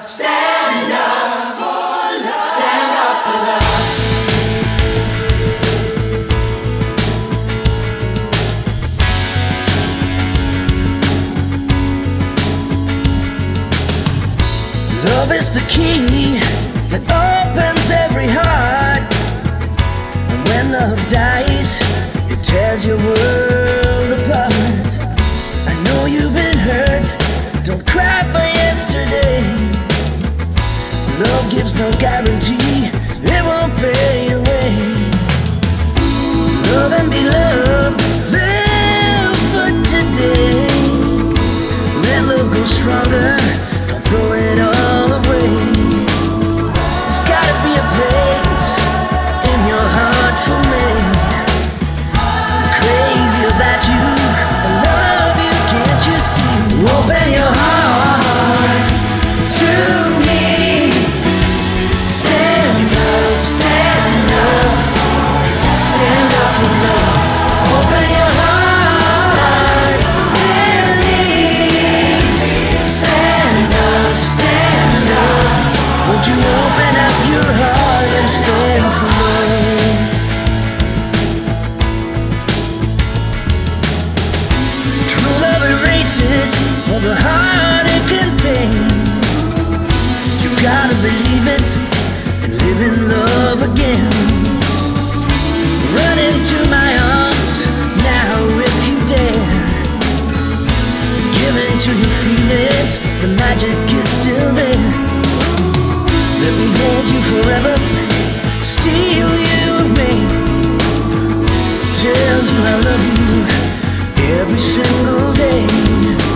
Stand up for love. Stand up for love. Love is the key that opens every heart. And when love dies, it tears your world apart. I know you've been hurt, don't cry for yesterday. Love gives no guarantee, it won't fade away. Love and be loved, live for today. Let love grow stronger, don't throw it all away. There's gotta be a place in your heart for me. I'm crazy about you, I love you, can't you see? Open your heart to me. Stand up, stand up, stand up for love. Open your heart and leave. Stand up, won't you open up your heart and stand for love? True love erases all the heartache and pain. You gotta believe it and live in love again. Run into my arms now if you dare. Give into your feelings, the magic is still there. Let me hold you forever, steal you away. Tell you I love you every single day.